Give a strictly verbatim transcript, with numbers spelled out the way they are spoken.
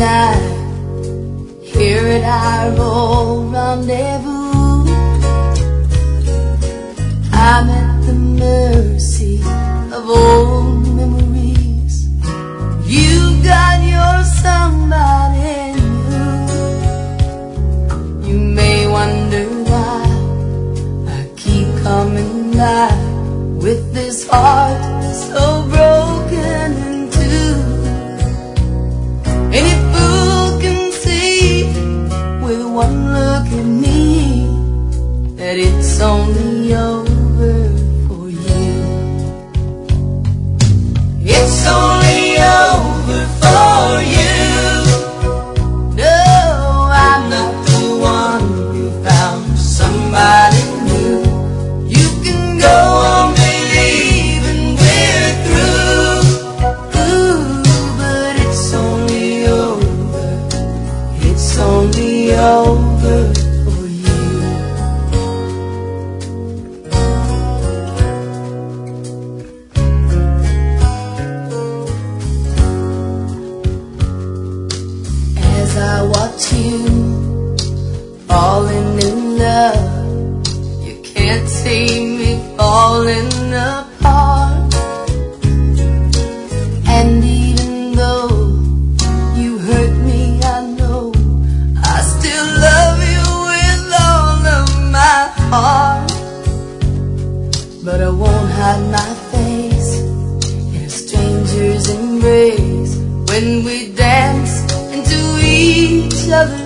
night here at our old rendezvous. I'm at the mercy of old memories. You got your somebody new. You may wonder why I keep coming back with this heart so broken in two. Any fool can see with one look at me that it's only over for you. It's only over for you. No, I'm not the one who found somebody new. You can go on believing we're through. Ooh, but it's only over. It's only over for you. As I watch you falling in love, you can't see me falling apart. And even though you hurt me, I know I still love you with all of my heart. But I won't hide my face in a stranger's embrace when we dance into each other's